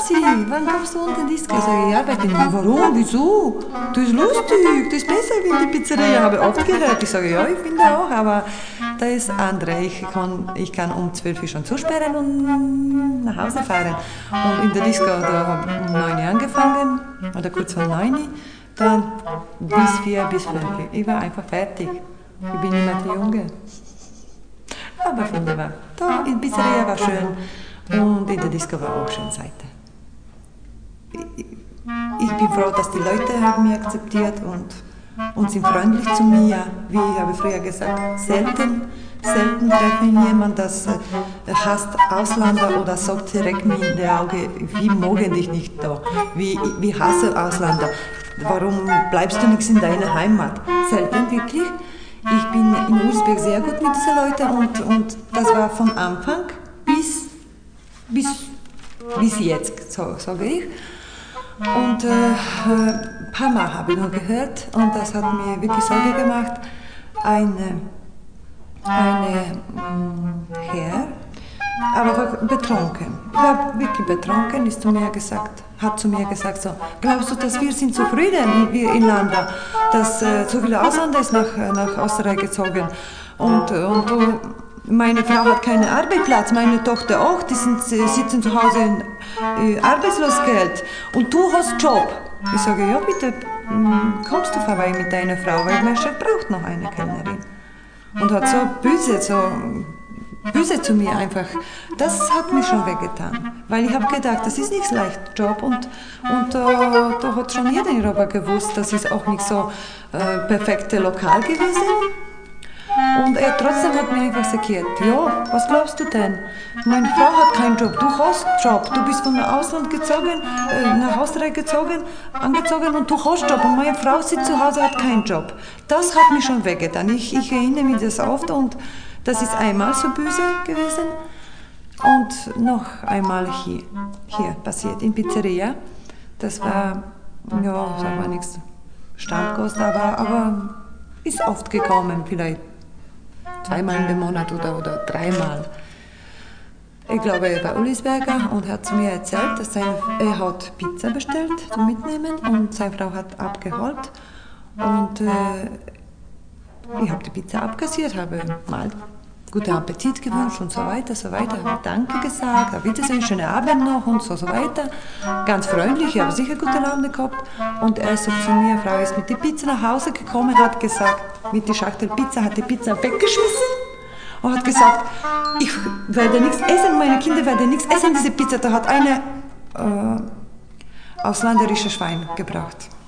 Schatzi, wann kommst du unten in die Disco? Ich sage, ja, ich bin, warum, wieso? Das ist lustig, das ist besser wie in die Pizzeria, habe ich oft gehört. Ich sage, ja, ich finde auch, aber da ist andere. Ich kann um 12 Uhr schon zusperren und nach Hause fahren. Und in der Disco, da habe ich um 9 Uhr angefangen, oder kurz vor 9 Uhr, dann bis 4, bis 5 Uhr. Ich war einfach fertig. Ich bin niemand Junge. Aber finde ich, da in der Pizzeria war schön und in der Disco war auch schön Seite. Ich bin froh, dass die Leute haben mich akzeptiert und sind freundlich zu mir. Wie ich habe früher gesagt, selten treffe ich jemanden, das hasst Ausländer oder sagt direkt mir in die Augen, wie mögen dich nicht da, wie hasse Ausländer, warum bleibst du nichts in deiner Heimat? Selten, wirklich. Ich bin in Ulsberg sehr gut mit diesen Leuten und das war von Anfang bis jetzt, sage ich. Und ein paar Mal habe ich noch gehört und das hat mir wirklich Sorge gemacht. Eine Herr, aber war betrunken. Ich war wirklich betrunken, hat zu mir gesagt so, glaubst du, dass wir sind zufrieden hier in Landa, dass so viele Ausländer ist nach Österreich gezogen und meine Frau hat keinen Arbeitsplatz, meine Tochter auch, die sitzen zu Hause in Arbeitslosgeld und du hast Job. Ich sage, ja bitte, kommst du vorbei mit deiner Frau, weil mein Chef braucht noch eine Kellnerin. Und hat so böse zu mir einfach. Das hat mich schon wehgetan, weil ich habe gedacht, das ist nicht so leicht Job und da hat schon jeder in Europa gewusst, das ist auch nicht so perfekte Lokal gewesen. Und er trotzdem hat mich einfach sekiert. Ja, was glaubst du denn? Meine Frau hat keinen Job, du hast Job. Du bist von Ausland gezogen, nach Österreich angezogen und du hast Job. Und meine Frau sitzt zu Hause, hat keinen Job. Das hat mich schon wehgetan. Ich erinnere mich das oft und das ist einmal so böse gewesen. Und noch einmal hier passiert, in Pizzeria. Das war, ja, sag mal nichts, Stammgast, aber ist oft gekommen, vielleicht 2-mal im Monat oder 3-mal. Ich glaube, er war Ulisberger und hat zu mir erzählt, dass er hat Pizza bestellt zum Mitnehmen und seine Frau hat abgeholt. Und ich habe die Pizza abkassiert, habe mal guten Appetit gewünscht und so weiter, habe Danke gesagt, auf Wiedersehen, schönen Abend noch und so weiter. Ganz freundlich, ich habe sicher gute Laune gehabt. Und er sagt zu mir, Frau ist mit der Pizza nach Hause gekommen, hat gesagt, mit der Schachtel Pizza, hat die Pizza weggeschmissen und hat gesagt, ich werde nichts essen, meine Kinder werden nichts essen, diese Pizza. Da hat eine ausländerische Schwein gebracht.